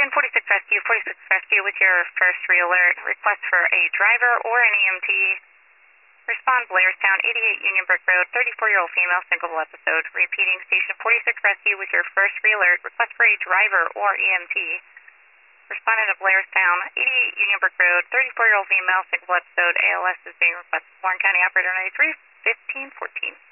Station 46 Rescue with your first re-alert. Request for a driver or an EMT. Respond Blairstown, 88 Unionbrook Road, 34-year-old female, single episode. Repeating, Station 46 Rescue with your first re-alert. Request for a driver or EMT. Responding to Blairstown, 88 Unionbrook Road, 34-year-old female, single episode. ALS is being requested. Warren County Operator 93, 1514.